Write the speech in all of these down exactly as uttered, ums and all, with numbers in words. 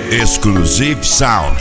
Exclusive Sound.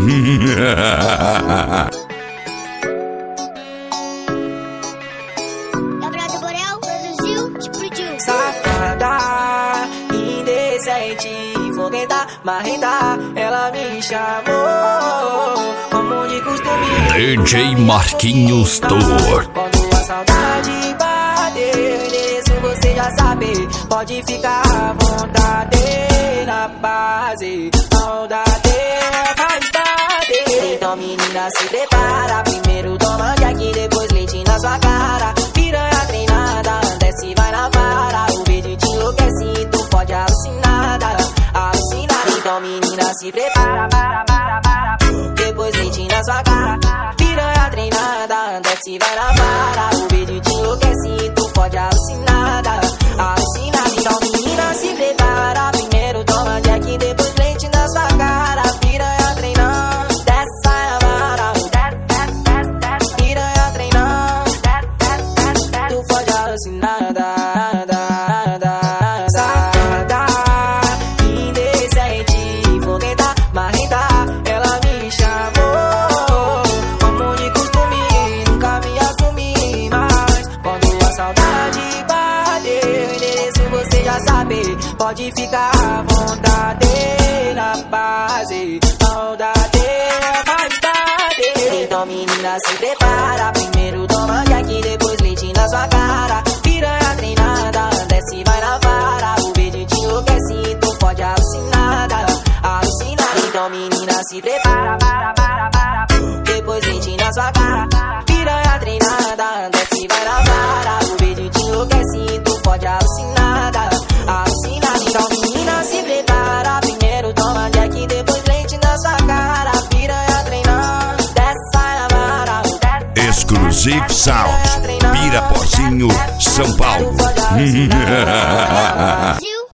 Gabriel do Borel produziu, explodiu. Safada, indecente, fogueta, marreta, ela me chamou, como de costume. D J Marquinhos Tour. Quando a saudade bater, o endereço você já sabe, pode ficar à vontade, na base, saudade é mais tarde. Então menina se prepara, primeiro toma Jack, depois leite na sua cara. Piranha treinada, desce vai na vara, o vídeo te enlouquece, tu pode alucinada, alucinada. Então menina se prepara, para, para, para, depois leite na sua cara. Piranha treinada, desce vai na vara, o vídeo te enlouquece, tu pode alucinada, alucinada. Então menina se prepara, primeiro toma Jack, depois leite na sua cara. Piranha treinando, desce vai na vara, piranha treinando, tu pode alucinada. Safada, indecente, fogueta, marreta, ela me chamou, como de costume, nunca me assumi. Mas quando a saudade bater, o endereço você já sabe, pode ficar à vontade, na base, saudade é mais tarde. Então menina se prepara, primeiro toma Jack, depois leite na sua cara. Piranha treinada, desce vai na vara, o vídeo te enlouquece, tu pode alucinada, alucinada. Então menina se prepara, para, para, para, depois leite na sua cara. Piranha treinada, desce vai na vara, o vídeo te enlouquece, tu pode alucinada, alucinada. Então menina se prepara, primeiro toma Jack, depois leite na sua cara. Piranha treinando, desce vai na vara, Exclusive Sound. Pirapozinho, São Paulo. Brasil.